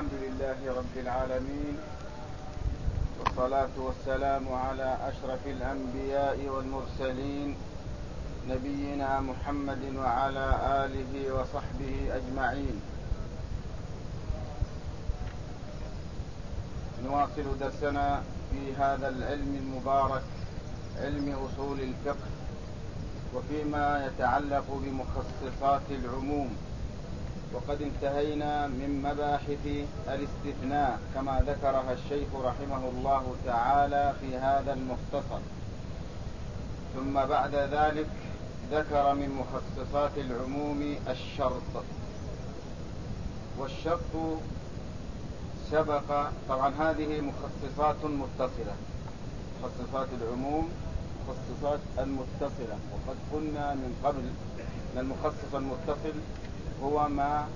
الحمد لله رب العالمين، والصلاة والسلام على أشرف الأنبياء والمرسلين نبينا محمد وعلى آله وصحبه أجمعين. نواصل درسنا في هذا العلم المبارك، علم أصول الفقه، وفيما يتعلق بمخصصات العموم. وقد انتهينا من مباحث الاستثناء كما ذكرها الشيخ رحمه الله تعالى في هذا المختصر. ثم بعد ذلك ذكر من مخصصات العموم الشرط. والشرط سبق، طبعا هذه مخصصات متصلة، مخصصات العموم مخصصات المتصلة. وقد قلنا من قبل أن المخصص المتصل هو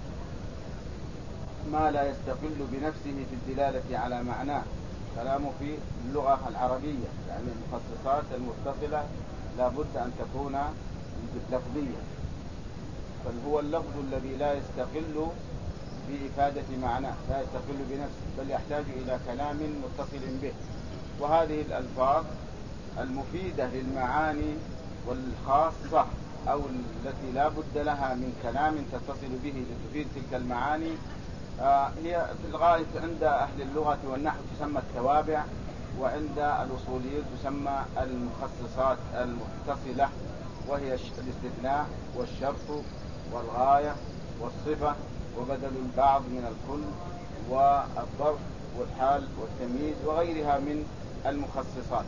ما لا يستقل بنفسه في الدلالة على معناه. كلامه في اللغة العربية، يعني المخصصات المتصلة لا بد أن تكون لفظية، بل هو اللفظ الذي لا يستقل بإفادة معناه، لا يستقل بنفسه، بل يحتاج إلى كلام متصل به. وهذه الألفاظ المفيدة للمعاني والخاصة أو التي لا بد لها من كلام تتصل به لتفيد تلك المعاني هي في الغالب عند أهل اللغة والنحو تسمى التوابع، وعند الأصوليين تسمى المخصصات المتصلة، وهي الاستثناء والشرط والغاية والصفة وبدل البعض من الكل والظرف والحال والتمييز وغيرها من المخصصات.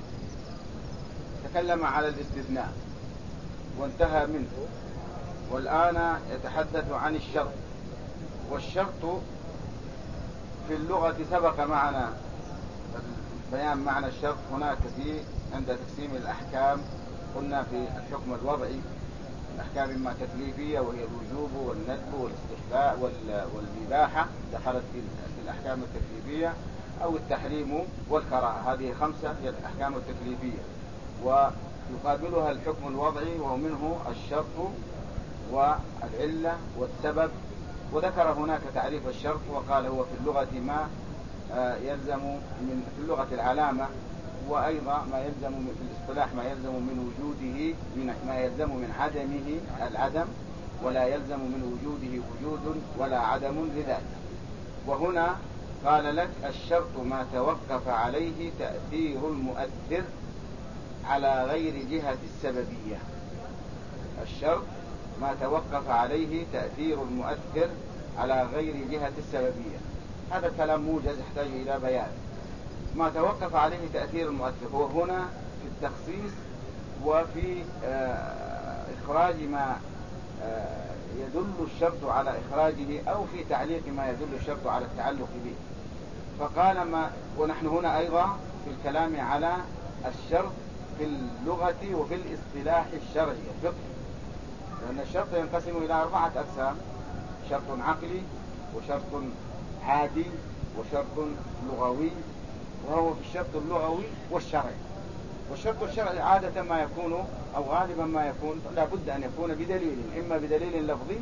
تكلم على الاستثناء وانتهى منه، والآن يتحدث عن الشرط. والشرط في اللغة سبق معنا بيان معنى الشرط هناك عند تقسيم الأحكام. قلنا في الحكم الوضعي الأحكام إما تكليفية وهي الوجوب والندب والاستحباب والإباحة دخلت في الأحكام التكليفية، أو التحريم والكراهة، هذه 5 هي الأحكام التكليفية. ويقابلها الحكم الوضعي ومنه الشرط والعلة والسبب. وذكر هناك تعريف الشرط وقال هو في اللغة ما يلزم في اللغة العلامة، وأيضا ما يلزم في الاصطلاح ما يلزم من وجوده، ما يلزم من عدمه العدم، ولا يلزم من وجوده وجود ولا عدم لذاته. وهنا قال لك الشرط ما توقف عليه تأثير المؤثر على غير جهة السببية. الشرط ما توقف عليه تأثير المؤثر على غير جهة السببية. هذا الكلام موجز يحتاج إلى بيان. ما توقف عليه تأثير المؤثر هو هنا في التخصيص وفي إخراج ما يدل الشرط على إخراجه، أو في تعليق ما يدل الشرط على التعلق به. فقال ونحن هنا أيضا في الكلام على الشرط في اللغة وفي الاصطلاح الشرعي الفقهي، لأن الشرط ينقسم إلى 4 أقسام: شرط عقلي، وشرط عادي، وشرط لغوي، وهو في الشرط اللغوي والشرعي. والشرط الشرعي عادة ما يكون أو غالبا ما يكون لا بد أن يكون بدليل، إما بدليل لفظي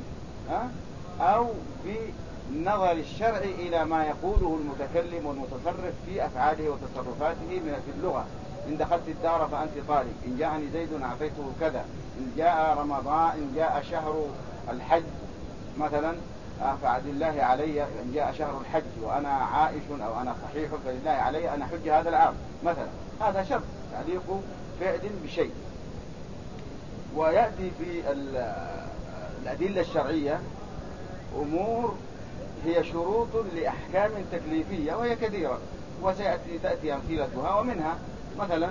أو بالنظر الشرعي إلى ما يقوله المتكلم والمتصرف في أفعاله وتصرفاته في اللغة. إن دخلت الدار فأنت طالب، إن جاءني زيد أعطيته كذا، إن جاء رمضان، إن جاء شهر الحج مثلا فعد الله علي، إن جاء شهر الحج وأنا عائش أو أنا صحيح فلله علي أن أحج هذا العام مثلا. هذا شرط تعليق فعل بشيء. ويأتي في الأدلة الشرعية أمور هي شروط لأحكام تكليفية وهي كثيرة، وتأتي أمثلتها. ومنها مثلا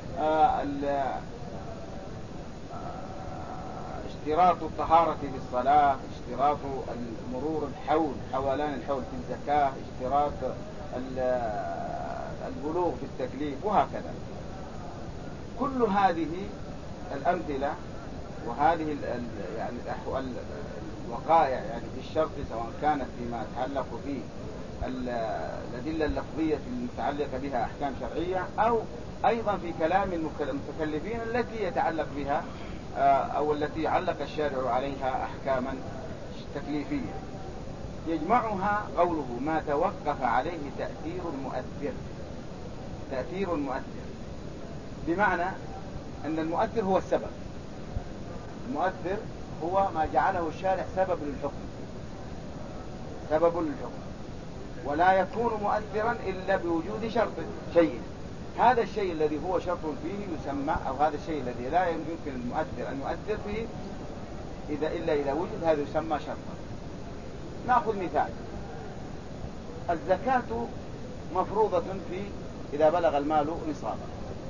اشتراط الطهارة في الصلاة، اشتراط مرور الحول، حولان الحول في الزكاة، اشتراط البلوغ في التكليف، وهكذا. كل هذه الأمثلة وهذه يعني الوقائع يعني في الشرط، سواء كانت فيما يتعلق به الأدلة اللفظية المتعلقة بها أحكام شرعية، أو أيضا في كلام المتكلفين التي يتعلق بها أو التي علق الشارع عليها أحكاما تكليفية. يجمعها قوله ما توقف عليه تأثير المؤثر. تأثير المؤثر بمعنى أن المؤثر هو السبب. المؤثر هو ما جعله الشارع سبب للحكم، سبب للحكم، ولا يكون مؤثرا إلا بوجود شرط شيء. هذا الشيء الذي هو شرط فيه يسمى، أو هذا الشيء الذي لا يمكن المؤثر أن يؤثر فيه إلا إذا وجد، هذا يسمى شرطا. نأخذ مثال: الزكاة مفروضة في إذا بلغ المال نصابا.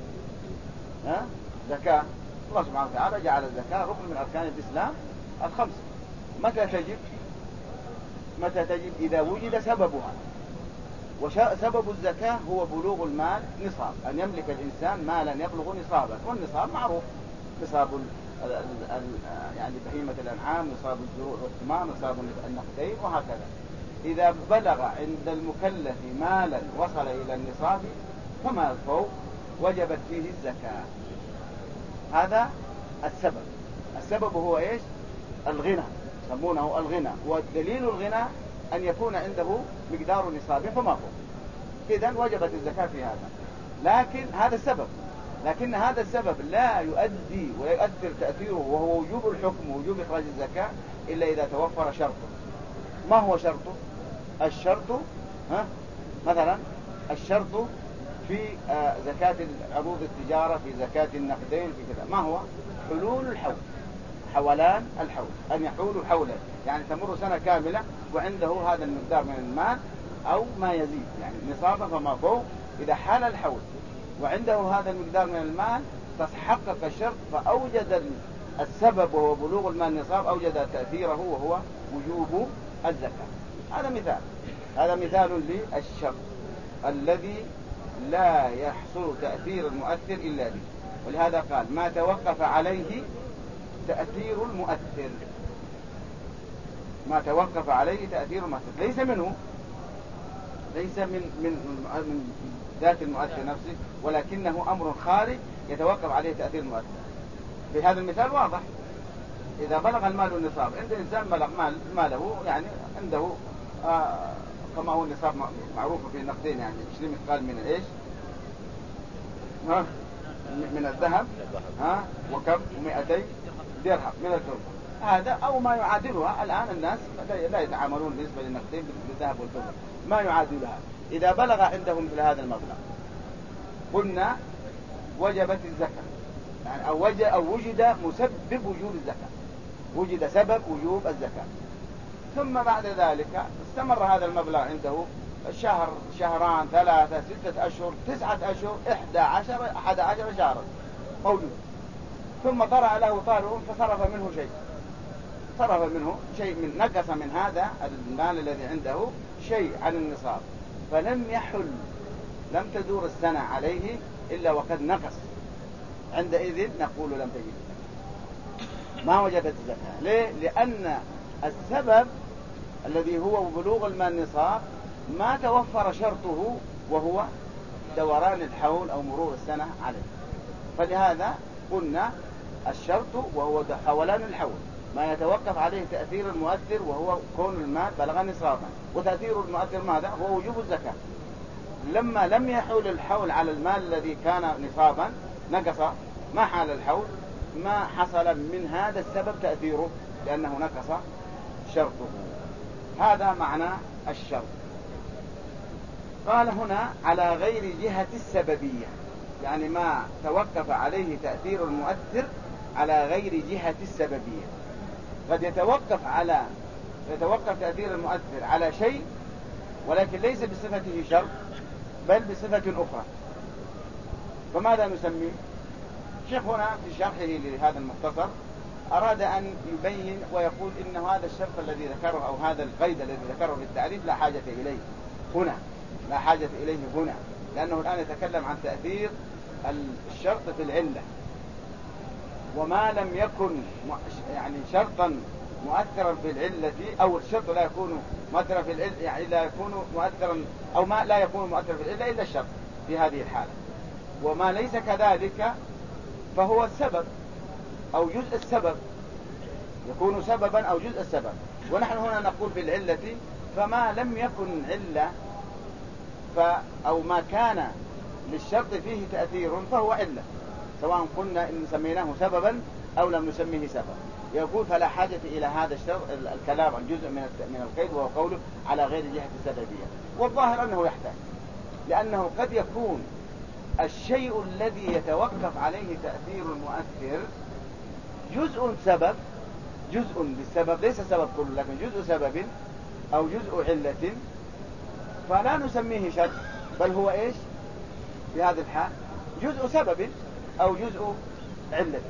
زكاة الله سبحانه وتعالى جعل الزكاة ركن من أركان الإسلام الخمسة. متى تجب؟ متى تجب؟ إذا وجد سببها. وسبب الزكاة هو بلوغ المال نصاب، أن يملك الإنسان مالا يبلغ نصابا. والنصاب معروف: نصاب يعني بهيمة الأنعام، نصاب الزروع والثمار، نصاب النقدين، وهكذا. إذا بلغ عند المكلف مالا وصل إلى النصاب فما فوق وجبت فيه الزكاة. هذا السبب. السبب هو إيش؟ الغنى، يسمونه الغنى. ودليل الغنى أن يكون عنده مقدار نصاب فما فوق، إذن وجبت الزكاة في هذا. لكن هذا السبب، لكن هذا السبب لا يؤدي ويؤثر تأثيره وهو وجوب الحكم ووجوب إخراج الزكاة إلا إذا توفر شرطه. ما هو شرطه؟ الشرط مثلا الشرط في زكاة عروض التجارة، في زكاة النقدين، في كذا، ما هو؟ حلول الحول، حولان الحول، أن يحول حولا، يعني تمر سنة كاملة وعنده هذا المقدار من المال أو ما يزيد، يعني نصابا فما فوق. إذا حال الحول وعنده هذا المقدار من المال تحقق الشرط فأوجد السبب وهو بلوغ المال نصاب، أوجد تأثيره وهو وجوب الزكاة. هذا مثال، هذا مثال للشرط الذي لا يحصل تأثير المؤثر إلا به. ولهذا قال ما توقف عليه تأثير المؤثر. ما توقف عليه تأثير المؤثر ليس منه، ليس من ذات المؤثر نفسه، ولكنه أمر خارج يتوقف عليه تأثير المؤثر. في هذا المثال واضح: إذا بلغ المال النصاب، عند إنسان بلغ ماله، يعني عنده كما هو النصاب معروف في النقدين، يعني 20 مثقال من الإيش؟ من الذهب، وكم 200 درهم من الفضة. هذا أو ما يعادلها. الآن الناس لا يتعاملون بالنسبة للنقدين بالذهب والفضة، ما يعادلها. إذا بلغ عندهم مثل هذا المبلغ قلنا وجبت الزكاة، يعني أو وجد مسبب وجوب الزكاة، وجد سبب وجوب الزكاة. ثم بعد ذلك استمر هذا المبلغ عنده شهر، شهران، 3، 6 أشهر، 9 أشهر، 11 شهرا موجود. ثم طرأ له طارئ فصرف منه شيء، صرف منه شيء، نقص من هذا المال الذي عنده شيء عن النصاب، فلم يحل، لم تدور السنة عليه إلا وقد نقص. عندئذ نقول لم تجد الزكاة، ما وجدت الزكاة. ليه؟ لأن السبب الذي هو بلوغ المال نصاب ما توفر شرطه وهو دوران الحول أو مرور السنة عليه. فلهذا قلنا الشرط وهو حولان الحول، ما يتوقف عليه تأثير المؤثر وهو كون المال بلغ نصابا. وتأثير المؤثر ماذا؟ هو وجوب الزكاة. لما لم يحول الحول على المال الذي كان نصابا، نقص، ما حال الحول، ما حصل من هذا السبب تأثيره لأنه نقص شرطه. هذا معنى الشرط. قال هنا على غير جهة السببية، يعني ما توقف عليه تأثير المؤثر على غير جهة السببية. قد يتوقف تأثير المؤثر على شيء ولكن ليس بصفته شرط بل بصفة أخرى. فماذا نسميه؟ الشيخ هنا في شرحه لهذا المختصر أراد أن يبين ويقول إن هذا الشرط الذي ذكره أو هذا القيد الذي ذكره في التعريف لا حاجة إليه هنا، لا حاجة إليه هنا، لأنه الآن يتكلم عن تأثير الشرط في العلة. وما لم يكن يعني شرطا مؤثرا في العلة، أو الشرط لا يكون مؤثرا في العلة، يعني لا يكون مؤثرا أو ما لا يكون مؤثرا في العلة إلا الشرط في هذه الحالة. وما ليس كذلك فهو السبب أو جزء السبب، يكون سببا أو جزء السبب. ونحن هنا نقول في العلة فما لم يكن علة أو ما كان للشرط فيه تأثير فهو علة، سواء قلنا إن سميناه سببا أو لم نسميه سبب. يقول فلا حاجة إلى هذا الشرط الكلام عن جزء من القيد، وهو قوله على غير جهة السببية. والظاهر أنه يحتاج، لأنه قد يكون الشيء الذي يتوقف عليه تأثير المؤثر جزء سبب، جزء بالسبب، ليس سبب كله لكن جزء سبب أو جزء علة، فلا نسميه شرط، بل هو إيش في هذا الحال جزء سبب أو جزء علة،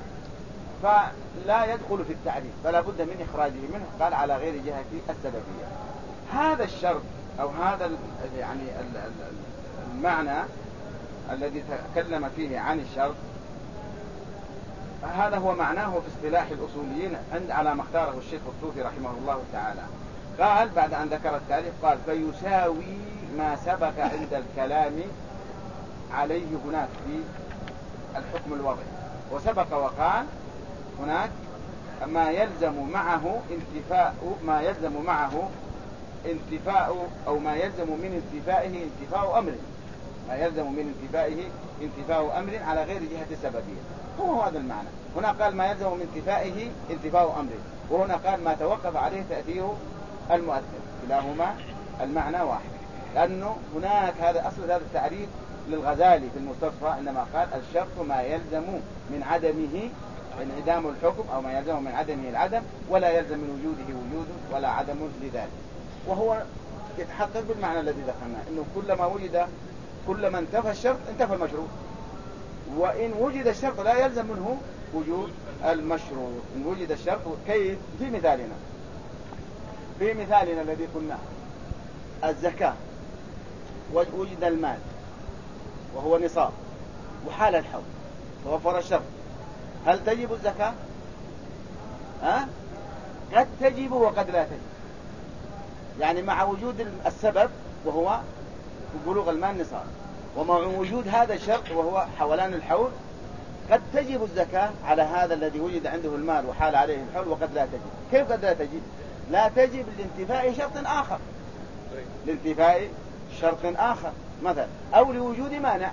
فلا يدخل في التعريف، فلا بد من إخراجه منه. قال على غير جهة السببية. هذا الشرط أو هذا يعني المعنى الذي تكلم فيه عن الشرط، هذا هو معناه في اصطلاح الأصوليين على ما اختاره الشيخ الطوفي رحمه الله تعالى. قال بعد أن ذكر التعريف قال فيساوي ما سبق عند الكلام عليه هناك في الحكم الوضعي. وسبق وقال هناك ما يلزم معه انتفاء أو ما يلزم من انتفائه انتفاء أمر، ما يلزم من انتفائه انتفاء أمر على غير جهة السببية. هو هذا المعنى. هنا قال ما يلزم من انتفائه انتفاء أمر، وهنا قال ما توقف عليه تأثير المؤثر، كلاهما المعنى واحد. لأنه هناك هذا أصل هذا التعريف للغزالي في المستصفى، إنما قال الشرط ما يلزم من عدمه انعدام الحكم، أو ما يلزم من عدمه العدم، ولا يلزم من وجوده وجود ولا عدم لذلك. وهو يتحقق بالمعنى الذي ذكرناه، إنه كلما انتفى الشرط انتفى المشروط، وإن وجد الشرط لا يلزم منه وجود المشروط. إن وجد الشرط كيف؟ في مثالنا الذي قلناه الزكاة، وجد المال وهو نصاب وحال الحول ووفر الشرط، هل تجب الزكاة؟ قد تجب وقد لا تجب، يعني مع وجود السبب وهو بلوغ المال نصاب، ومع وجود هذا الشرط وهو حولان الحول قد تجب الزكاة على هذا الذي وجد عنده المال وحال عليه الحول، وقد لا تجب. كيف قد لا تجب؟ لا تجب لانتفاء شرط آخر، لانتفاء شرط آخر مثلا، أو لوجود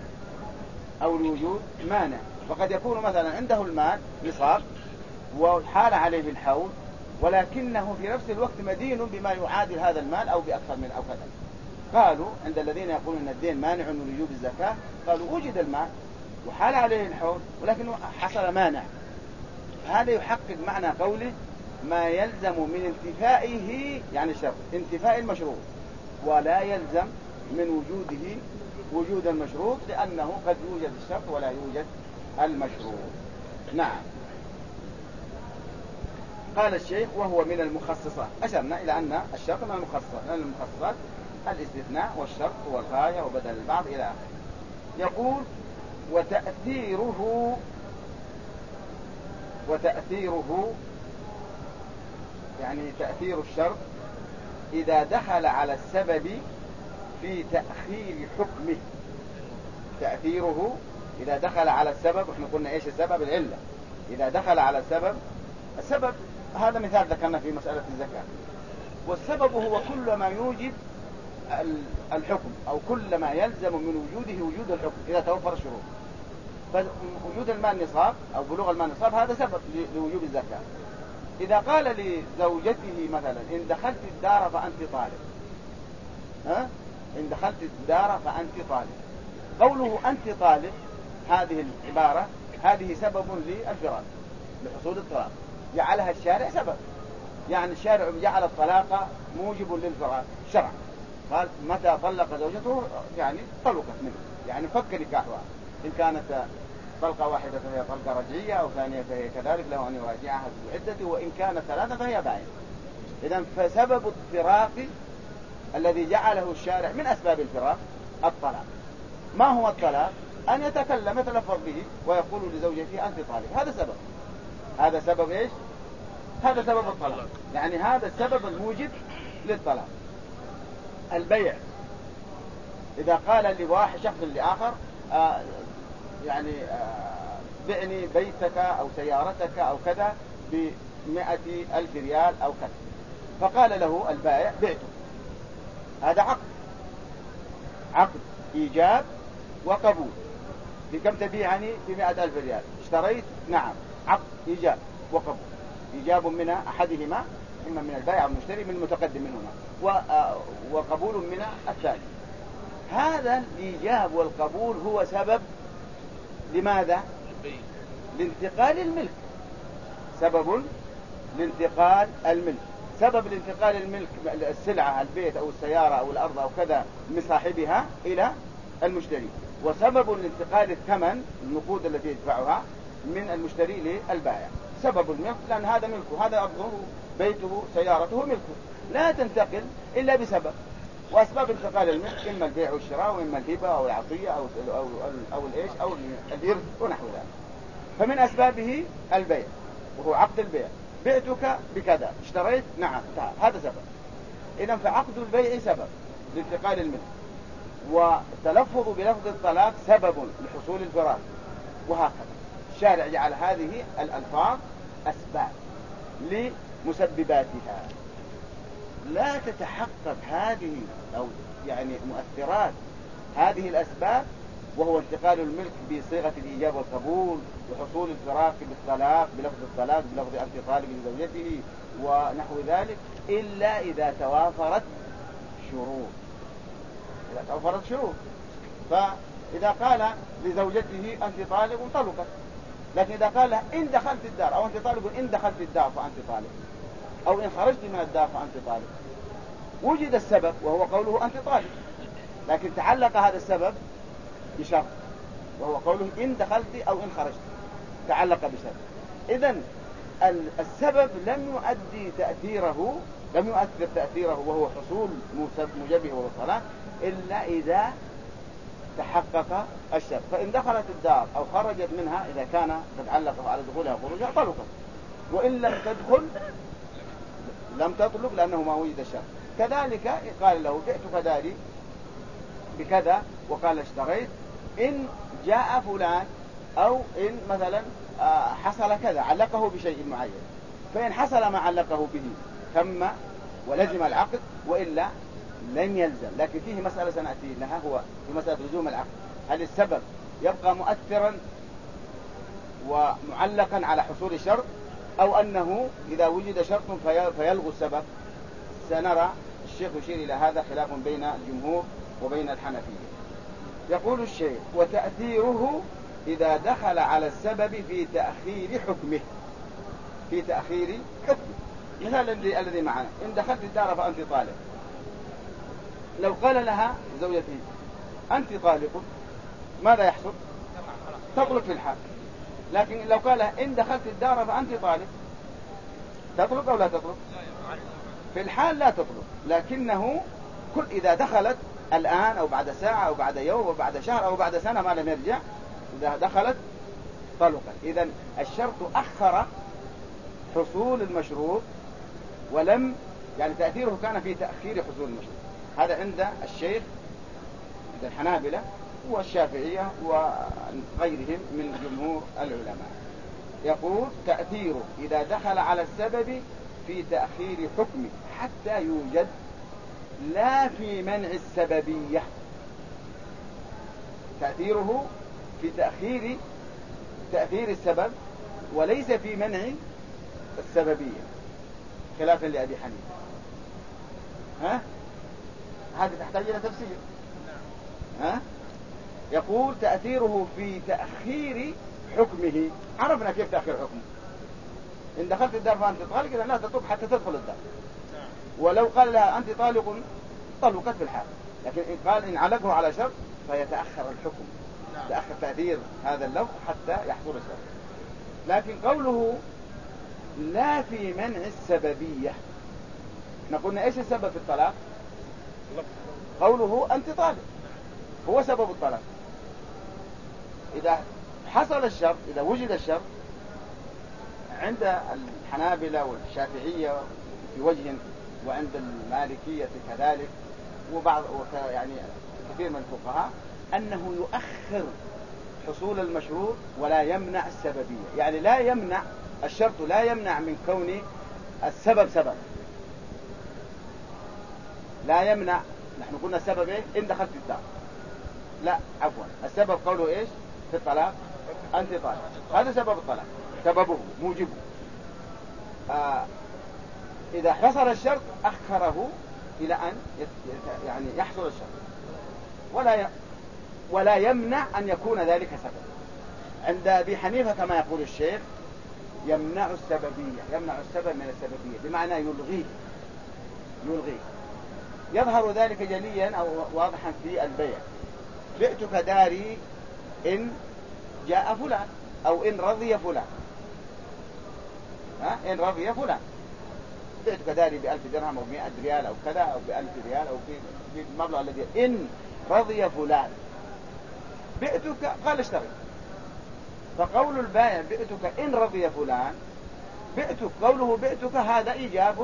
مانع. وقد يكون مثلا عنده المال نصاب وحال عليه الحول، ولكنه في نفس الوقت مدين بما يعادل هذا المال أو بأكثر من أو كذا. قالوا عند الذين يقولون أن الدين مانع من وجوب الزكاة، قالوا وجد المال وحال عليه الحول ولكنه حصل مانع. هذا يحقق معنى قوله ما يلزم من انتفائه، يعني شرط انتفاء المشروط، ولا يلزم من وجوده وجود المشروط، لأنه قد يوجد الشرط ولا يوجد المشروط. نعم. قال الشيخ وهو من المخصصات. أشرنا إلى أن الشرط من المخصصات الاستثناء والشرط والغاية وبدل البعض إلى آخره. يقول وتأثيره يعني تأثير الشرط إذا دخل على السبب في تأخير حكمه. تأثيره إذا دخل على السبب، احنا قلنا إيش السبب؟ العلة. إذا دخل على السبب هذا مثال ذكرنا في مسألة الزكاة. والسبب هو كل ما يوجد الحكم، أو كل ما يلزم من وجوده وجود الحكم إذا توفر الشروط. فوجود المال نصاب أو بلوغ المال نصاب هذا سبب لوجوب الزكاة. إذا قال لزوجته مثلا إن دخلت الدار فأنت طالب، إن دخلت الدار فأنت طالب، قوله أنت طالب هذه العبارة هذه سبب للفراق، لحصول الطلاق، جعلها الشارع سبب. يعني الشارع جعل الطلاق موجب للفراق شرعا، قال متى طلق زوجته يعني طلقت منه، يعني فك نكاحها، إن كانت طلقة واحدة فهي طلقة رجعية، أو ثانية فهي كذلك له أن يراجعها في العدة، وإن كانت ثلاثة فهي باين. إذن فسبب الفراق الذي جعله الشارع من أسباب الفراق الطلاق. ما هو الطلاق؟ أن يتكلم يتلفظ به ويقول لزوجته أنت طالق، هذا سبب إيش؟ هذا سبب الطلاق، يعني هذا السبب الموجب للطلاق. البيع إذا قال لواحد شخص لآخر بعني بيتك أو سيارتك أو كذا ب100,000 ريال أو كذا، فقال له البائع بعته، هذا عقد إيجاب وقبول. بكم تبيعني؟ ب100,000 ريال. اشتريت، نعم، عقد إيجاب وقبول، إيجاب من أحدهما، إما من البائع والمشتري، من المتقدم منهما، وقبول من الثاني. هذا الإيجاب والقبول هو سبب لماذا؟ لانتقال الملك، سبب لانتقال الملك. سبب لانتقال الملك، السلعة، البيت أو السيارة أو الأرض أو كذا، من صاحبها إلى المشتري. وسبب لانتقال الثمن، النقود التي يدفعها، من المشتري للبائع. سبب الملك لأن هذا ملكه، هذا أرضه، بيته، سيارته ملكه، لا تنتقل إلا بسبب. وأسباب انتقال الملك إما البيع والشراء، وإما الهبة أو العطية أو الإيش أو الإرث ونحو ذلك. فمن أسبابه البيع، وهو عقد البيع. بعتك بكذا، اشتريت، نعم، هذا سبب. إذن فعقد البيع سبب لانتقال الملك، والتلفظ بلفظ الطلاق سبب لحصول الفراق. وهكذا الشارع جعل هذه الألفاظ أسباب لمسبباتها. لا تتحقق هذه أو يعني مؤثرات هذه الأسباب، وهو انتقال الملك بصيغة الإيجاب والقبول، وحصول الفراق بالطلاق، بلفظ الطلاق، بلفظ أنت طالق لزوجته ونحو ذلك، إلا إذا توافرت شروط. إذا توفرت شروط، فإذا قال لزوجته أنت طالق طلقت. لكن إذا قال لها إن دخلت الدار، أو أنت طالق إن دخلت الدار فأنت طالق، أو إن خرجت من الدار فأنت طالق، وجد السبب وهو قوله أنت طالق، لكن تعلق هذا السبب بشرط، وهو قوله إن دخلت أو إن خرجت، تعلق بشرط. إذن السبب لم يؤثر تأثيره وهو حصول موجبه وهو الطلاق، إلا إذا تحقق الشرط. فإن دخلت الدار أو خرجت منها، إذا كان قد علق على دخولها وخروجها، طلقت. وإن لم تدخل لم تطلق، لأنه ما وجد الشرط. كذلك قال له بعتك داري بكذا، وقال اشتريت، إن جاء فلان، أو إن مثلا حصل كذا، علقه بشيء معين. فإن حصل ما علقه به تم ولزم العقد، وإلا لن يلزم. لكن فيه مسألة سنأتي لها، هو في مسألة لزوم العقد. هل السبب يبقى مؤثرا ومعلقا على حصول الشرط، أو أنه إذا وجد شرط فيلغو السبب؟ سنرى. الشيخ يشير إلى هذا خلاف بين الجمهور وبين الحنفية. يقول الشيخ: وتأثيره إذا دخل على السبب في تأخير حكمه. في تأخير حكمه. مثال الذي معنا: إن دخلت الدار فأنت طالق. لو قال لها زوجتي أنت طالق، ماذا يحصل؟ تطلق في الحال. لكن لو قال لها إن دخلت الدار فأنت طالق، تطلق أو لا تطلق؟ في الحال لا تطلق. لكنه إذا دخلت الآن أو بعد ساعة أو بعد يوم أو بعد شهر أو بعد سنة ما لم يرجع، إذا دخلت طلقت. إذن الشرط أخر حصول المشروط، ولم يعني تأثيره كان في تأخير حصول المشروط. هذا عند الشيخ، عند الحنابلة والشافعية وغيرهم من جمهور العلماء. يقول: تأثيره إذا دخل على السبب في تأخير حكمه حتى يوجد، لا في منع السببية. تأثيره في تأثير السبب، وليس في منع السببية، خلافا لأبي حنيفة. هذه تحتاج إلى تفسير. يقول: تأثيره في تأخير حكمه. عرفنا كيف تأخير حكمه. إن دخلت الدار فأنت طالق، إذا لا تطلق حتى تدخل الدار. ولو قال لها أنت طالق، طلقت في الحال. لكن إن قال إن علقه على شرط فيتأخر الحكم، تأخر تأثير هذا اللفظ حتى يحصل الشرط. لكن قوله لا في منع السببية، نقول إيش السبب في الطلاق؟ قوله أنت طالق هو سبب الطلاق. إذا حصل الشرط، إذا وجد الشرط عند الحنابلة والشافعية في وجه، وعند المالكية كذلك، وبعض يعني كثير من الفقهاء، أنه يؤخر حصول المشروط ولا يمنع السببية. يعني لا يمنع الشرط، لا يمنع من كون السبب سبب، لا يمنع نحن قلنا السبب إيه؟ إن دخلت الدار. لا عفوا، السبب قوله إيش في الطلاق؟ أنت طالق. هذا سبب الطلاق، سببه موجبه. إذا حصل الشرط أخره إلى أن يعني يحصل الشرط، ولا يمنع أن يكون ذلك سبب. عند أبي حنيفة كما يقول الشيخ يمنع السببية، يمنع السبب من السببية، بمعنى يلغيه. يظهر ذلك جليا أو واضحا في البيع. بعتك داري إن جاء فلان، أو إن رضي فلان. إن رضي فلان، بعتك داري ب1000 درهم أو 100 ريال أو كذا، أو ب1000 ريال أو في المبلغ الذي إن رضي فلان بعتك، قال اشتري. فقول البائع بعتك إن رضي فلان، قوله بعتك هذا إيجاب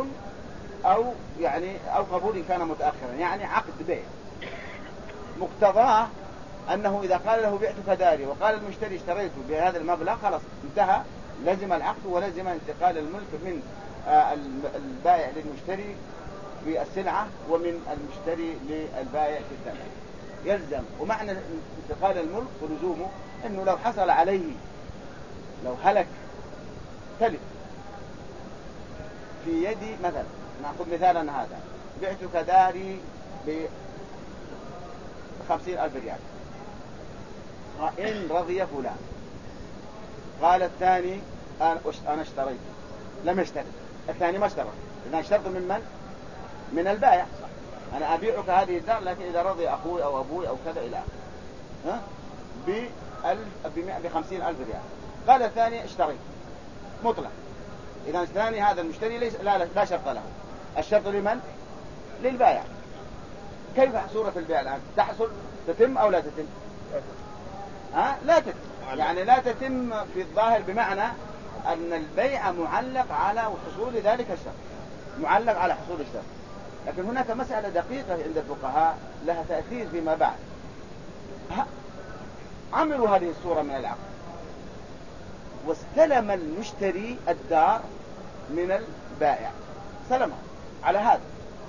أو قبول كان متأخرا، يعني عقد بيع. مقتضاه أنه إذا قال له بعتك داري وقال المشتري اشتريته بهذا المبلغ، خلاص انتهى، لزم العقد ولزم انتقال الملك من البائع للمشتري في السلعة، ومن المشتري للبائع في الثمن، يلزم. ومعنى انتقال الملك ولزومه أنه لو حصل عليه، لو هلك تلف في يدي، مثلا نأخذ مثالا هذا، بعتك داري ب50,000 ريال، إن رضي فلان. قال الثاني أنا اشتريت، لم يشتري الثاني، ما اشترى. إذا اشترط من البائع، أنا أبيعك هذه الدار، لكن إذا رضي أخوي أو أبوي أو كذا إلى ب50,000 ريال. قال الثاني اشتريت مطلق. إذا الثاني هذا المشتري لا شرط له. الشرط لمن؟ للبائع. كيف صورة البيع الآن؟ تتم أو لا تتم؟ لا تتم، يعني لا تتم في الظاهر، بمعنى أن البيع معلق على حصول ذلك الشرط، معلق على حصول الشرط. لكن هناك مسألة دقيقة عند الفقهاء لها تأثير فيما بعد. عملوا هذه الصورة من العقد، واستلم المشتري الدار من البائع، استلمها على هذا،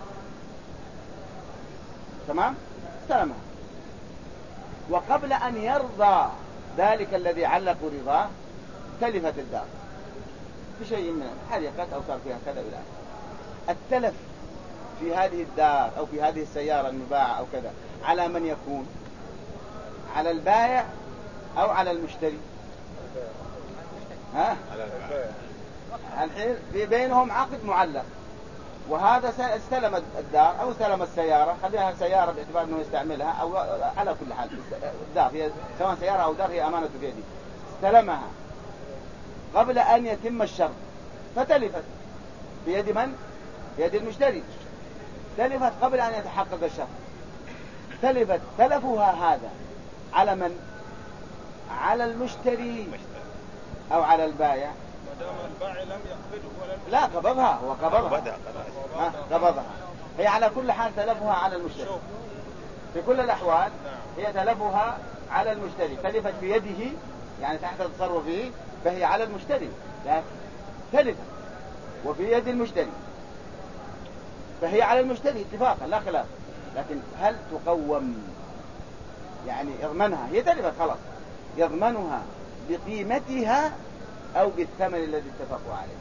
تمام، استلمها. وقبل أن يرضى ذلك الذي علقوا رضاه تلفت الدار بشيء من حريقات أو صار فيها كذا إلى التلف في هذه الدار أو في هذه السيارة المباعة أو كذا، على من يكون؟ على البائع أو على المشتري؟ الحين في بينهم عقد معلق، وهذا استلم الدار أو استلم السيارة، خليها سيارة باعتبار أنه يستعملها، أو على كل حال الدار هي سواء سيارة أو دار هي أمانة بيدي، استلمها قبل أن يتم الشرط، فتلفت بيد من؟ بيد المشتري. تلفت قبل أن يتحقق الشرط، تلفها هذا على من؟ على المشتري أو على البائع؟ البائع لم يقبضه ولا لا، قبضها، هو قبضها. هي على كل حال تلفها على المشتري في كل الأحوال. هي تلفها على المشتري، تلفت بيده يعني تحت تصرفه، فهي على المشتري، تلفت وفي يد المشتري، فهي على المشتري اتفاقا لا خلاف. لكن هل تقوم؟ يعني يضمنها، هي تلفت خلاص، يضمنها بقيمتها أو بالثمن الذي اتفقوا عليه.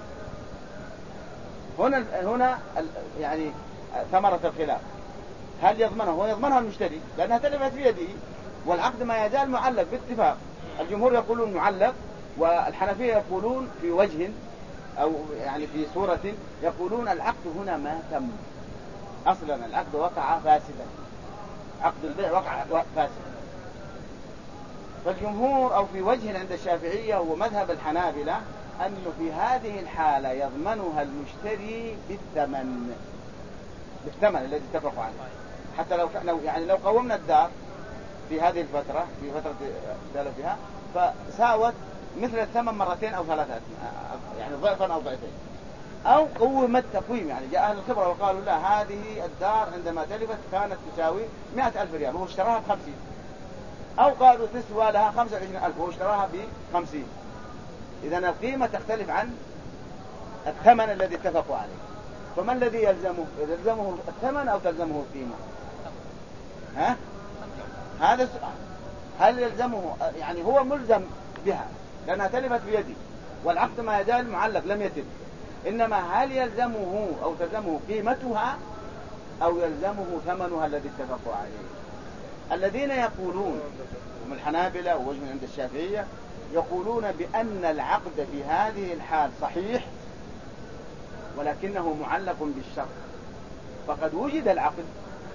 هنا يعني ثمرة الخلاف، هل يضمنها؟ هو يضمنها المشتري لأنها تلفت بيده، والعقد ما يزال معلق باتفاق. الجمهور يقولون معلق، والحنفية يقولون في وجه أو يعني في صورة يقولون العقد هنا ما تم أصلا، العقد وقع فاسدا، عقد البيع وقع فاسدا. فالجمهور أو في وجه عند الشافعية ومذهب الحنابلة أنه في هذه الحالة يضمنها المشتري بالثمن الذي اتفقوا عليه. حتى لو قومنا الدار في هذه الفترة، في فترة تلفها، فساوت مثل الثمن مرتين أو ثلاثة، يعني ضعفا أو ضعفين، أو قومت تقويم، يعني جاء أهل الخبرة وقالوا لا، هذه الدار عندما تلفت كانت تساوي 100,000 ريال وهو اشتراها ب50، أو قالوا تسوى لها 25,000 وهو اشتراها ب50. إذن القيمة تختلف عن الثمن الذي اتفقوا عليه. فما الذي يلزمه؟ يلزمه الثمن أو تلزمه القيمة؟ ها؟ هذا السؤال. هل يلزمه، يعني هو ملزم بها لأنها تلفت بيده والعقد ما يزال معلق لم يتم، إنما هل يلزمه أو تلزمه قيمتها أو يلزمه ثمنها الذي اتفقوا عليه؟ الذين يقولون هم الحنابلة ووجه عند الشافعية يقولون بأن العقد في هذه الحال صحيح ولكنه معلق بالشرط، فقد وجد العقد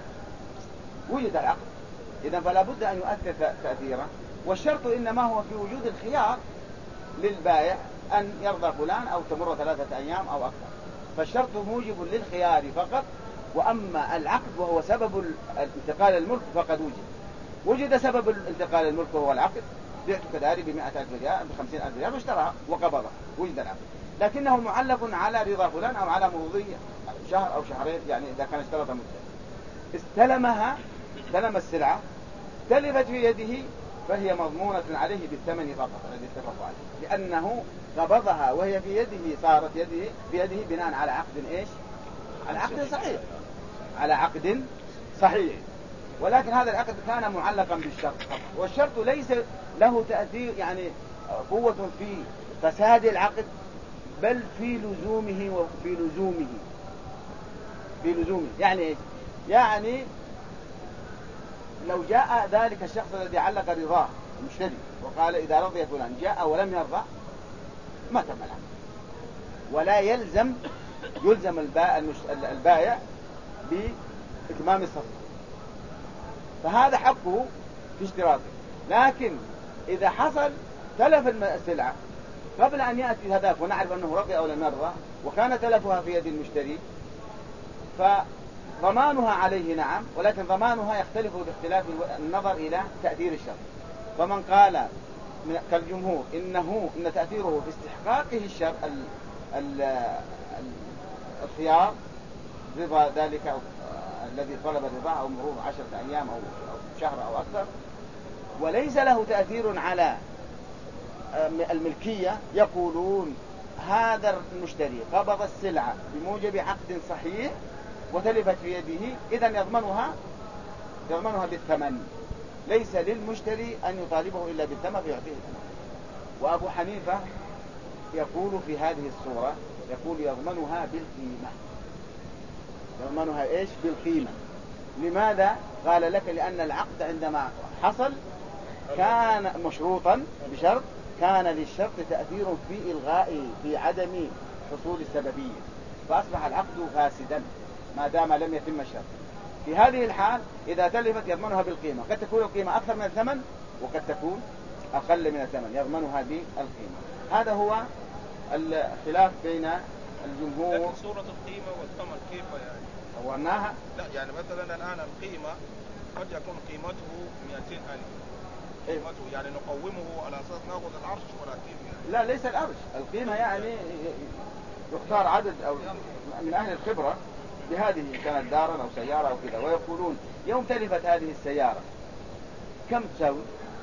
إذن فلا بد أن يؤثر تأثيره، والشرط إنما هو في وجود الخيار للبائع أن يرضى فلان أو تمر 3 أيام أو أكثر، فالشرط موجب للخيار فقط. وأما العقد وهو سبب انتقال الملك فقد وجد سبب انتقال الملك وهو العقد، بعت كذلك ب100,000 ريال ب50,000 ريال واشتراها وقبضها، وجد العقد، لكنه معلق على رضا فلان أو على مضي شهر أو شهرين، يعني إذا كان اشترط استلمها، استلم السلعة تلفت في يده فهي مضمونة عليه بالثمن فقط الذي اتفقوا عليه، لأنه قبضها وهي في يده، صارت بيده بناء على عقد إيش؟ على عقد صحيح، على عقد صحيح، ولكن هذا العقد كان معلقا بالشرط، والشرط ليس له تأثير يعني قوة في فساد العقد، بل في لزومه يعني إيش؟ يعني لو جاء ذلك الشخص الذي علق رضاه المشتري وقال إذا رضي فلان جاء ولم يرضى ما تم العقد، ولا يلزم البائع بإتمام الصفقة، فهذا حقه في اشتراطه. لكن إذا حصل تلف السلعة قبل أن يأتي هذاك ونعرف أنه رضي أو لم يرضى وكان تلفها في يد المشتري، فضمانها عليه نعم، ولكن ضمانها يختلف باختلاف النظر إلى تأثير الشرط. فمن قال كالجمهور إن تأثيره في استحقاقه الشرط الخيار رضا ذلك الذي طلب الرضا أو مرور 10 أيام أو شهر أو أكثر، وليس له تأثير على الملكية، يقولون هذا المشتري قبض السلعة بموجب عقد صحيح وتلفت في يده، إذن يضمنها بالثمن، ليس للمشتري أن يطالبه إلا بالثمن فيعطيه الثمن. وأبو حنيفة يقول في هذه الصورة يقول يضمنها بالقيمة. يضمنها إيش؟ بالقيمة. لماذا؟ قال لك لأن العقد عندما حصل كان مشروطا بشرط، كان للشرط تأثير في إلغاء في عدم حصول السببية، فأصبح العقد فاسدا ما دام لم يتم الشرط. في هذه الحال إذا تلفت يضمنها بالقيمة، قد تكون القيمة أكثر من الثمن وقد تكون أقل من الثمن، يضمنها بالقيمة. هذا هو الخلاف بين الجمهور. لكن صورة القيمة والثمن كيف يعني؟ ورناها؟ لا يعني مثلا الآن القيمة قد يكون قيمته 200,000 قيمته يعني نقومه على أساس نأخذ العرش ولكن يعني لا ليس العرش، القيمة يعني يختار عدد أو من أهل الخبرة بهذه كانت دارا أو سيارة أو كذا، ويقولون يوم تلفت هذه السيارة كم تساوي؟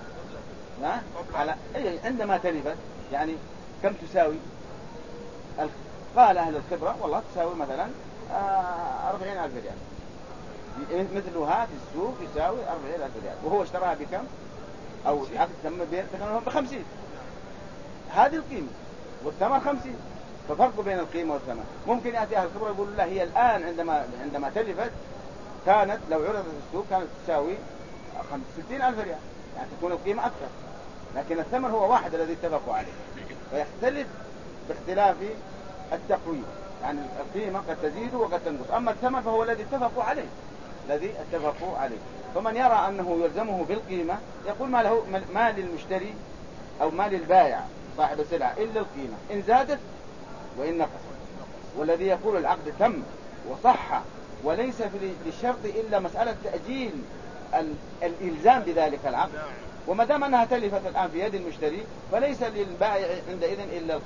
عندما تلفت يعني كم تساوي؟ قال أهل الخبرة والله تساوي مثلا 40,000 ريال، مثلها في السوق يساوي 40,000 ريال، وهو اشتراها بكم؟ أو عقد تم ب50. هذه القيمة والثمن 50، ففرق بين القيمة والثمن. ممكن يأتي أهل الخبرة يقول لا هي الآن عندما تلفت كانت لو عرضت في السوق كانت تساوي 60,000 ريال، يعني تكون القيمة أكثر، لكن الثمن هو واحد الذي اتفقوا عليه، فيختلف باختلاف التقويم، يعني القيمة قد تزيد وقد تنقص، أما الثمن فهو الذي اتفقوا عليه. فمن يرى أنه يلزمه بالقيمة يقول ما للمشتري أو ما للبائع صاحب السلعة إلا القيمة إن زادت وإن نقصت. والذي يقول العقد تم وصح وليس للشرط إلا مسألة تأجيل الإلزام بذلك العقد، وما دام أنها تلفت الآن في يد المشتري فليس للبائع عندئذ إلا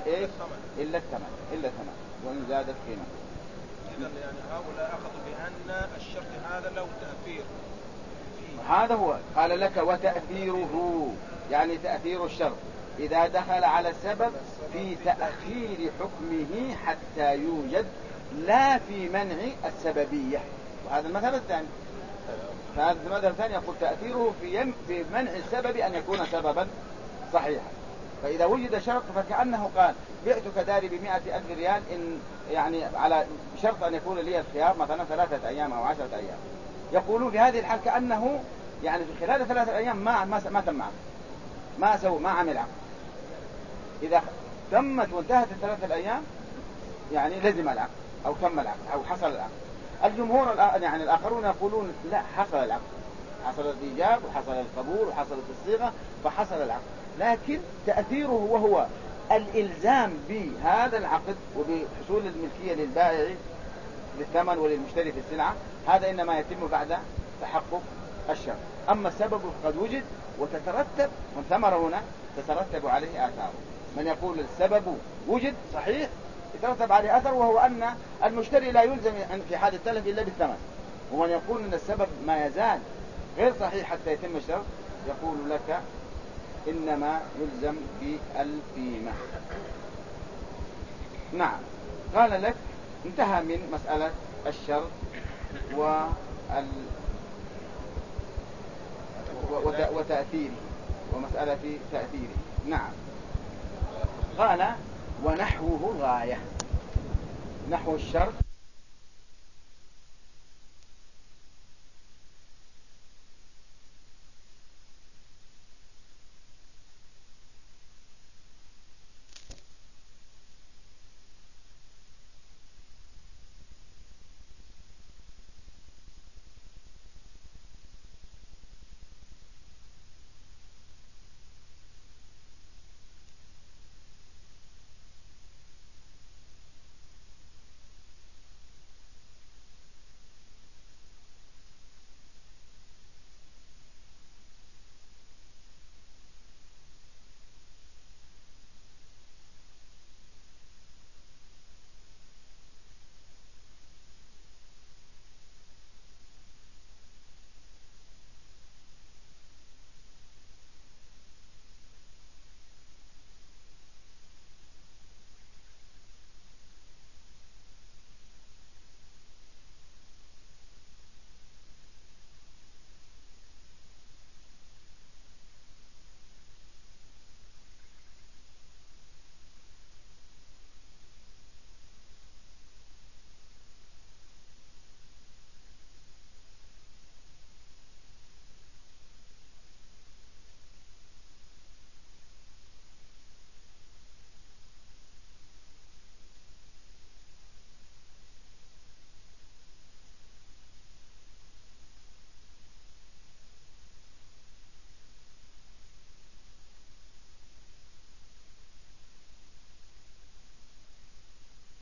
الثمن وإن زادت قيمة. إذن يعني هؤلاء أخذوا بأن الشرط هذا له تأثير. هذا هو قال لك وتأثيره، يعني تأثير الشرط إذا دخل على السبب في تأخير حكمه حتى يوجد لا في منع السببية. وهذا المذهب الثاني. فهذا المذهب الثاني يقول تأثيره في منع السبب أن يكون سببا صحيحا. فإذا وجد شرط فكأنه قال بعتك داري ب100,000 ريال إن يعني على شرط أن يكون لي الخيار مثلا 3 أيام أو 10 أيام. يقولون في هذه الحال كأنه يعني في خلال 3 أيام ما تم عقد، ما عمل عقد. إذا تمت وانتهت ال3 الأيام يعني لزم العقد أو تم العقد أو حصل العقد. الجمهور يعني الآخرون يقولون لا، حصل العقد، حصل الإيجاب وحصل القبول وحصلت الصيغة فحصل العقد، لكن تأثيره وهو الإلزام بهذا العقد وبحصول الملكية للبائع للثمن وللمشتري في السلعة، هذا إنما يتم بعد تحقق الشرط. أما السبب قد وجد وتترتب، والثمرة هنا تترتب عليه آثار. من يقول السبب وجد صحيح يترتب عليه أثر، وهو أن المشتري لا يلزم في حال التلف إلا بالثمن. ومن يقول أن السبب ما يزال غير صحيح حتى يتم الشرط يقول لك إنما يلزم بالقيمة. نعم، قال لك انتهى من مسألة الشرط وتأثيره ومسألة تأثيره. نعم، قال ونحوه الغاية، نحو الشرط